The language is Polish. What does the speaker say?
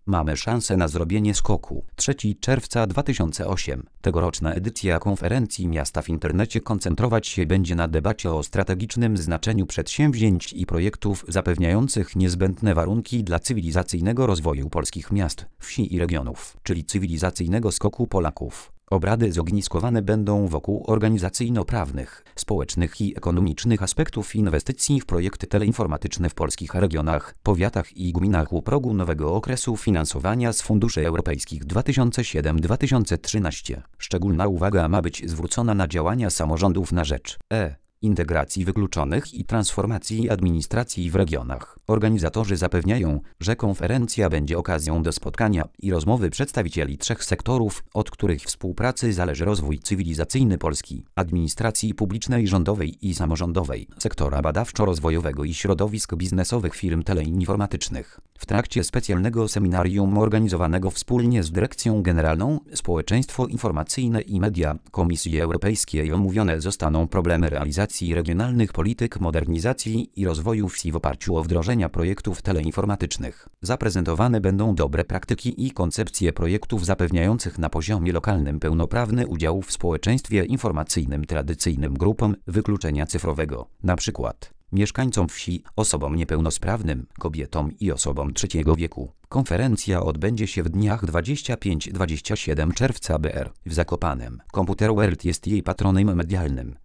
Mamy szansę na zrobienie skoku. 3 czerwca 2008. Tegoroczna edycja konferencji miasta w internecie koncentrować się będzie na debacie o strategicznym znaczeniu przedsięwzięć i projektów zapewniających niezbędne warunki dla cywilizacyjnego rozwoju polskich miast, wsi i regionów, czyli cywilizacyjnego skoku Polaków. Obrady zogniskowane będą wokół organizacyjno-prawnych, społecznych i ekonomicznych aspektów inwestycji w projekty teleinformatyczne w polskich regionach, powiatach i gminach u progu nowego okresu finansowania z funduszy europejskich 2007-2013. Szczególna uwaga ma być zwrócona na działania samorządów na rzecz integracji wykluczonych i transformacji administracji w regionach. Organizatorzy zapewniają, że konferencja będzie okazją do spotkania i rozmowy przedstawicieli 3 sektorów, od których współpracy zależy rozwój cywilizacyjny Polski: administracji publicznej, rządowej i samorządowej, sektora badawczo-rozwojowego i środowisk biznesowych firm teleinformatycznych. W trakcie specjalnego seminarium organizowanego wspólnie z Dyrekcją Generalną Społeczeństwo Informacyjne i Media Komisji Europejskiej omówione zostaną problemy realizacji regionalnych polityk modernizacji i rozwoju wsi w oparciu o wdrożenia projektów teleinformatycznych. Zaprezentowane będą dobre praktyki i koncepcje projektów zapewniających na poziomie lokalnym pełnoprawny udział w społeczeństwie informacyjnym tradycyjnym grupom wykluczenia cyfrowego, np. mieszkańcom wsi, osobom niepełnosprawnym, kobietom i osobom trzeciego wieku. Konferencja odbędzie się w dniach 25-27 czerwca w Zakopanem. Computer World jest jej patronem medialnym.